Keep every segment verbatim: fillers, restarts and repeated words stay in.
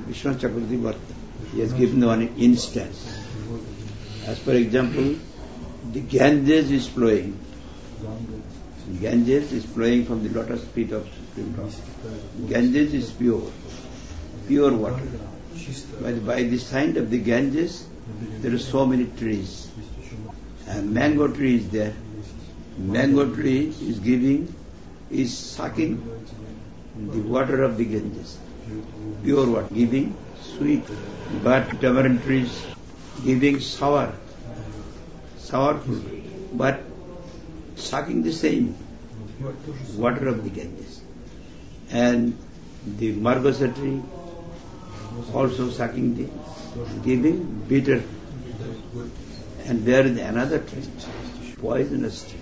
Vishwanath Chakravarti Bharta. He has given one instance. As for example, the Ganges is flowing. Ganges is flowing from the lotus feet of Supreme Lord. Ganges is pure, pure water. But by the side of the Ganges, there are so many trees. A mango tree is there. Mango tree is giving, is sucking the water of the Ganges, pure water, giving sweet. But tamarind trees giving sour, sour fruit, but sucking the same water of the Ganges. And the Margosa tree also sucking the, giving bitter. And there is another tree, poisonous tree.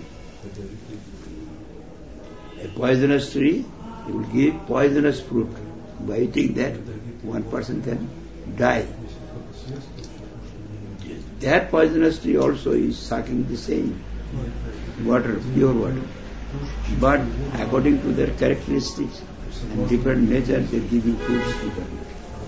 A poisonous tree, it will give poisonous fruit. By eating that, one person can die. That poisonous tree also is sucking the same water, pure water. But according to their characteristics and different nature, they are giving fruits differently.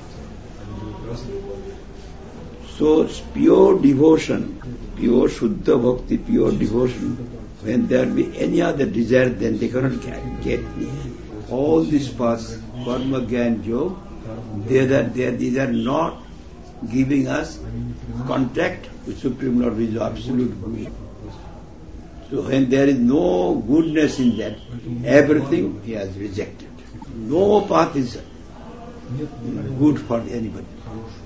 So pure devotion, pure Shuddha Bhakti, pure devotion, when there be any other desire, then they cannot get me. All these paths, Karma, Jnana, Yoga, they are, they are, these are not giving us contact with Supreme Lord, which is absolute good. So when there is no goodness in that, everything he has rejected. No path is good for anybody.